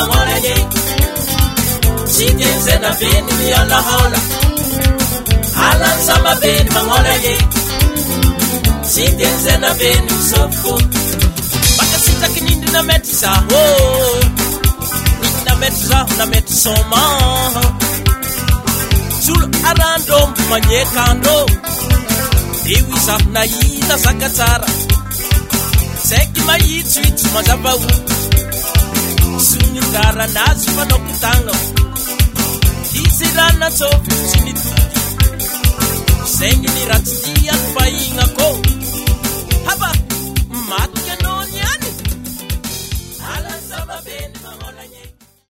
mangolanye Sitenzena beni miyala hola Alan sama beni mangolanye Sitenzena beni usoko Baka sita kinindi na metisa ho Na metisa na metisoma Sul arando manyekando Iwisa na ita sakatara Seki mayitwit mazabau Sunyungara nazi panokutanga Isirana topi sinituki Sengi ni ratia painga ko Haba matka no nyani Ala sama beni mangolanye